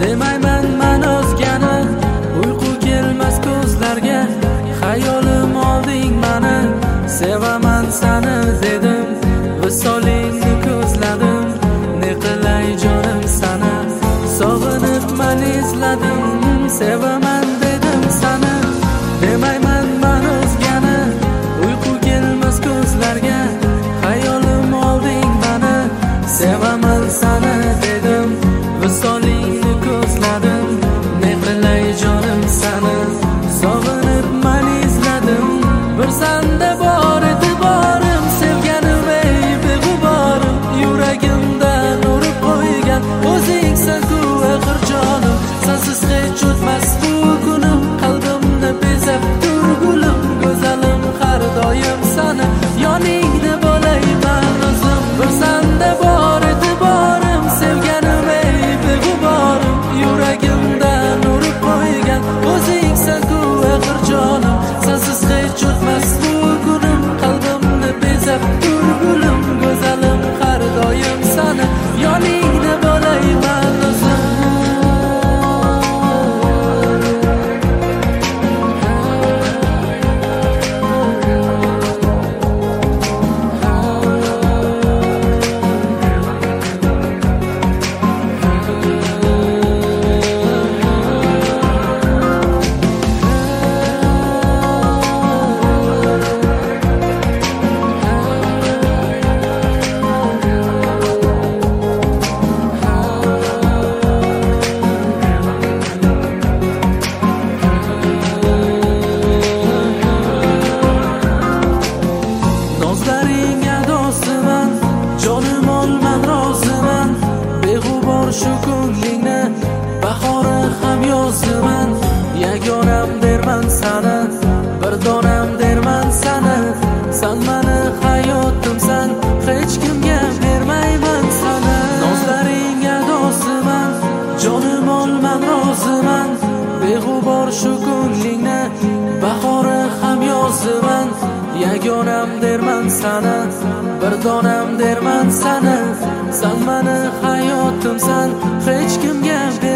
demayman man o'zgani. Uyqu kelmas ko'zlarga, xayolim olding mani. Sevaman sani dedim, visolingni ko'zladim. Ne qilay jonim sana, sog'inib man izladim. Sevaman dedim sani, demayman man o'zgani. Uyqu kelmas ko'zlarga, xayolim olding mani. Sevaman sani dedim, visolingni ko'zladim. Ne qilay jonim sani, sog'inib man izladim. Bir sanda bor e'tiborim, sevganim ey beg'uborim. Yuragimdan urib qo'ygan o'zingsan-ku axir jonim. Sensiz hech o'tmas bu kunim, qalbimni bezab turgulim. Go'zalim har doim sani yoningda bo'layman o'zim. Bir sanda bor e'tiborim, sevganim ey beg'uborim. Yuragimdan urib qo'ygan o'zingsan-ku axir jonim. Sensiz hech o'tmas bu kunim, qalbimni bezab turgulim. Go'zalim har doim sani yoningda bo'layman o'zim. Shu ko'nglingni bahori ham yozaman. Yagonam derman sana, bir donam derman sana. San mani hayotimsan, hech kimga bermayman sana. Nozlaringga dosiman, jonim olman roziman. Beg'ubor shu ko'nglingni bahori ham yozaman. Yagonam derman sana, bir donam derman sana. San mani hayotimsan, hech kimga